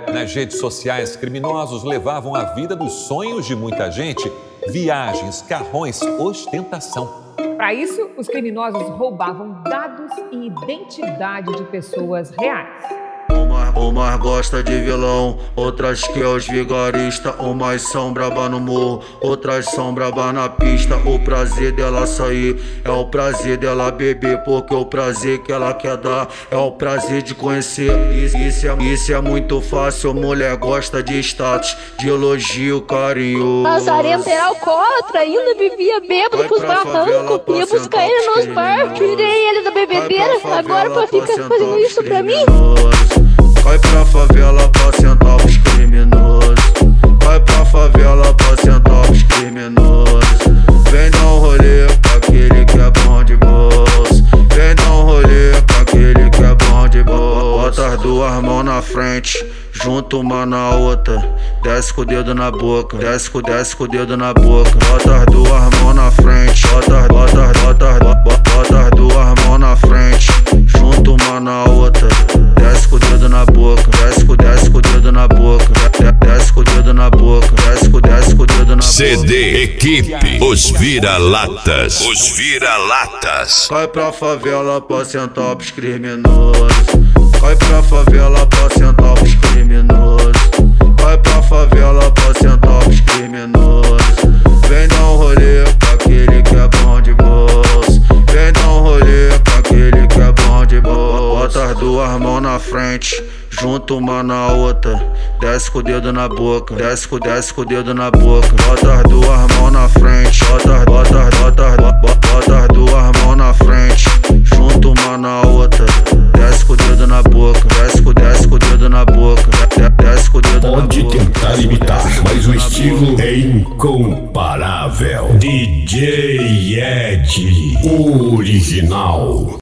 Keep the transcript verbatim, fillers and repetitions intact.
Nas redes sociais, criminosos levavam a vida dos sonhos de muita gente. Viagens, carrões, ostentação. Para isso, os criminosos roubavam dados e identidade de pessoas reais. Umas gosta de vilão, outras que é os vigaristas. Umas são braba no morro, outras são braba na pista. O prazer dela sair é o prazer dela beber, porque o prazer que ela quer dar é o prazer de conhecer. Isso, isso, é, isso é muito fácil, mulher gosta de status, de elogio, carinho. Lazarento era alcoólatra, ainda bebia bêbado pros barrancos. Ia buscar ele nos bar, tirei ele da bebedeira. Agora pra ficar fazendo isso pra mim? Vai pra favela pra sentar os criminosos. Vai pra favela pra sentar os criminosos. Vem dar um rolê com aquele que é bom de bolso. Vem dar um rolê com aquele que é bom de bolso. Bota as duas mãos na frente, junto uma na outra. Desce com o dedo na boca, desce com, desce com o dedo na boca. Bota as duas mãos na frente, bota, bota, bota, bota, bota as duas mãos na frente, junto uma na outra. Desce com o dedo na boca, desce com, desce com o dedo na boca, desce com o dedo na boca, desce com, desce com o dedo na boca. C D Equipe, os vira-latas, os vira-latas. Vai pra favela pra sentar pros criminosos. Vai pra favela pra sentar pros criminosos. Vai pra favela pra sentar pros criminosos. Vem dar um rolê com aquele que é bom de bolso. Vem dar um rolê com aquele que é bom de bolso. Bota as duas mãos na frente, junto uma na outra. Desce com o dedo na boca, desce com, desce com o dedo na boca. Bota as duas mãos na frente, bota, bota, bota, bota, bota as duas mãos na frente, junto uma na outra. Desce com o dedo na boca, desce com, desce com o dedo na boca, desce com o dedo na boca. Pode tentar imitar, mas o estilo é incomparável. D J Ed, original.